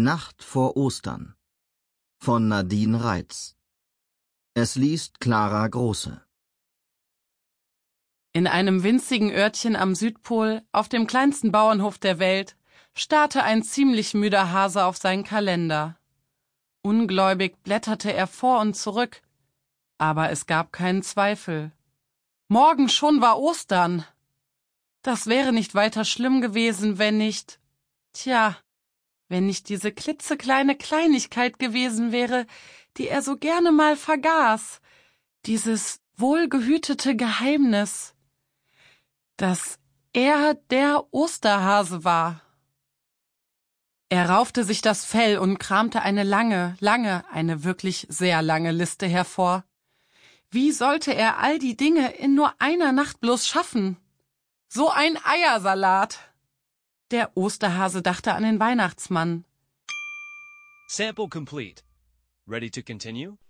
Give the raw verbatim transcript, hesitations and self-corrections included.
Nacht vor Ostern von Nadine Reitz. Es liest Clara Große. In einem winzigen Örtchen am Südpol, auf dem kleinsten Bauernhof der Welt, starrte ein ziemlich müder Hase auf seinen Kalender. Ungläubig blätterte er vor und zurück, aber es gab keinen Zweifel. Morgen schon war Ostern. Das wäre nicht weiter schlimm gewesen, wenn nicht, tja, wenn nicht diese klitzekleine Kleinigkeit gewesen wäre, die er so gerne mal vergaß, dieses wohlgehütete Geheimnis, dass er der Osterhase war. Er raufte sich das Fell und kramte eine lange, lange, eine wirklich sehr lange Liste hervor. Wie sollte er all die Dinge in nur einer Nacht bloß schaffen? So ein Eiersalat! Der Osterhase dachte an den Weihnachtsmann. Sample complete. Ready to continue?